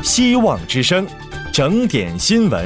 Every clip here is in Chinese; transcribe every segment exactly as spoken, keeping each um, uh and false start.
希望之声，整点新闻。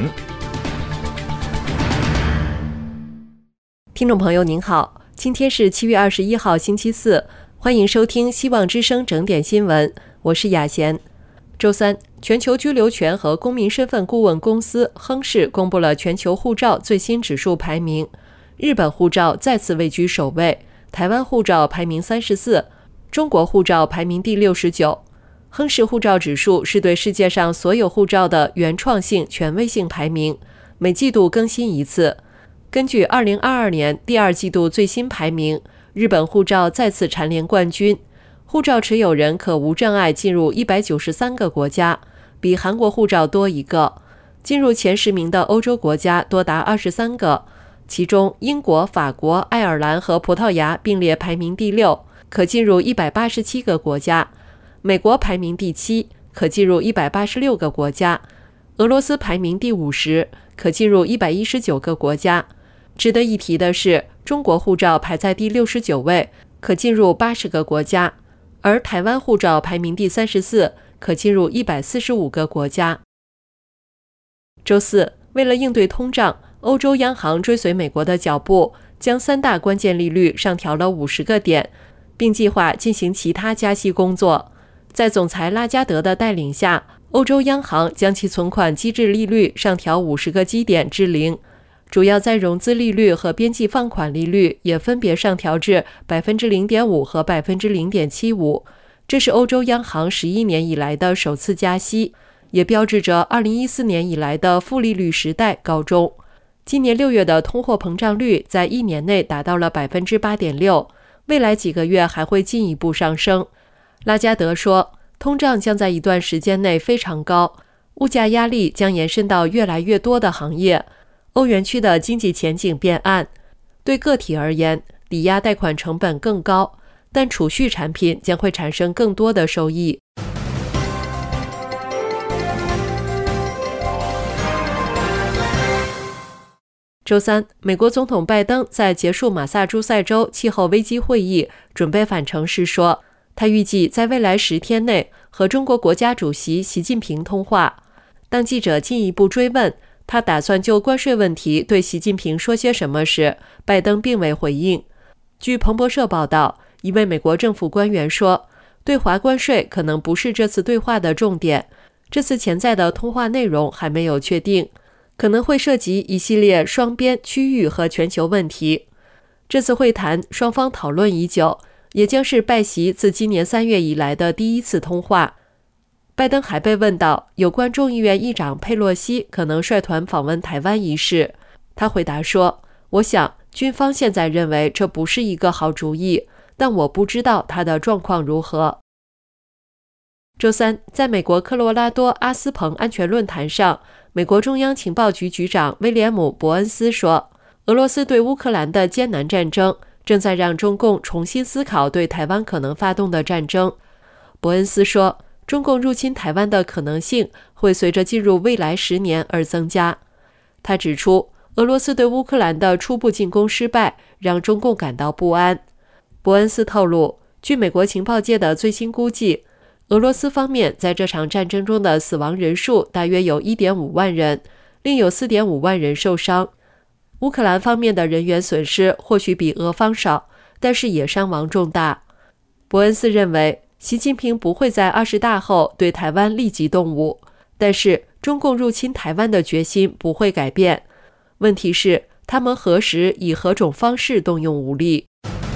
听众朋友您好，今天是七月二十一号星期四，欢迎收听希望之声整点新闻，我是雅贤。周三，全球居留权和公民身份顾问公司亨氏公布了全球护照最新指数排名，日本护照再次位居首位，台湾护照排名三十四，中国护照排名第六十九。亨氏护照指数是对世界上所有护照的原创性、权威性排名，每季度更新一次。根据二零二二年第二季度最新排名，日本护照再次蝉联冠军，护照持有人可无障碍进入一百九十三个国家，比韩国护照多一个。进入前十名的欧洲国家多达二十三个，其中英国、法国、爱尔兰和葡萄牙并列排名第六，可进入一百八十七个国家。美国排名第七，可进入一百八十六个国家。俄罗斯排名第五十，可进入一百一十九个国家。值得一提的是，中国护照排在第六十九位，可进入八十个国家，而台湾护照排名第三十四，可进入一百四十五个国家。周四，为了应对通胀，欧洲央行追随美国的脚步，将三大关键利率上调了五十个点，并计划进行其他加息工作。在总裁拉加德的带领下，欧洲央行将其存款机制利率上调五十个基点至零，主要在融资利率和边际放款利率也分别上调至 百分之零点五 和 百分之零点七五， 这是欧洲央行十一年以来的首次加息，也标志着二零一四年以来的负利率时代告终。今年六月的通货膨胀率在一年内达到了 百分之八点六， 未来几个月还会进一步上升。拉加德说，通胀将在一段时间内非常高，物价压力将延伸到越来越多的行业，欧元区的经济前景变暗。对个体而言，抵押贷款成本更高，但储蓄产品将会产生更多的收益。周三，美国总统拜登在结束马萨诸塞州气候危机会议，准备返程时说，他预计在未来十天内和中国国家主席习近平通话。当记者进一步追问他打算就关税问题对习近平说些什么时，拜登并未回应。据彭博社报道，一位美国政府官员说，对华关税可能不是这次对话的重点，这次潜在的通话内容还没有确定，可能会涉及一系列双边、区域和全球问题。这次会谈双方讨论已久，也将是拜习自今年三月以来的第一次通话。拜登还被问到有关众议院议长佩洛西可能率团访问台湾一事，他回答说，我想军方现在认为这不是一个好主意，但我不知道他的状况如何。周三，在美国科罗拉多阿斯彭安全论坛上，美国中央情报局局长威廉姆·伯恩斯说，俄罗斯对乌克兰的艰难战争正在让中共重新思考对台湾可能发动的战争。伯恩斯说，中共入侵台湾的可能性会随着进入未来十年而增加。他指出，俄罗斯对乌克兰的初步进攻失败让中共感到不安。伯恩斯透露，据美国情报界的最新估计，俄罗斯方面在这场战争中的死亡人数大约有 一点五万人，另有 四点五万人受伤。乌克兰方面的人员损失或许比俄方少，但是也伤亡重大。伯恩斯认为，习近平不会在二十大后对台湾立即动武，但是中共入侵台湾的决心不会改变。问题是，他们何时以何种方式动用武力？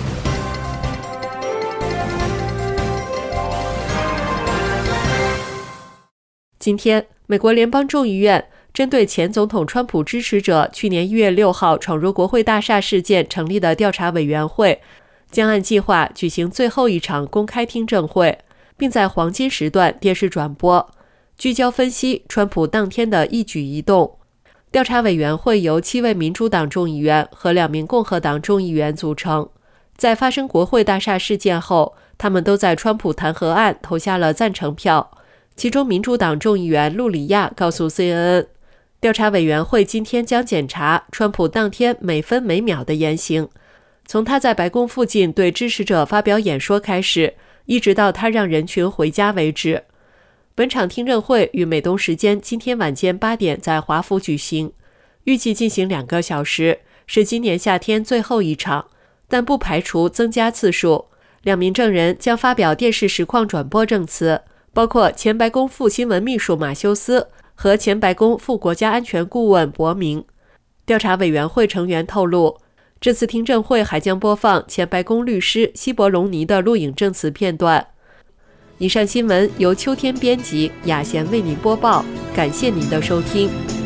今天，美国联邦众议院针对前总统川普支持者去年一月六号闯入国会大厦事件成立的调查委员会，将按计划举行最后一场公开听证会，并在黄金时段电视转播，聚焦分析川普当天的一举一动。调查委员会由七位民主党众议员和两名共和党众议员组成。在发生国会大厦事件后，他们都在川普弹劾案投下了赞成票。其中民主党众议员路里亚告诉 C N N， 调查委员会今天将检查川普当天每分每秒的言行，从他在白宫附近对支持者发表演说开始，一直到他让人群回家为止。 本场听证会于美东时间今天晚间八点在华府举行，预计进行两个小时，是今年夏天最后一场，但不排除增加次数。两名证人将发表电视实况转播证词，包括前白宫副新闻秘书马修斯和前白宫副国家安全顾问伯明。调查委员会成员透露，这次听证会还将播放前白宫律师希伯隆尼的录影证词片段。以上新闻由秋天编辑，雅贤为您播报，感谢您的收听。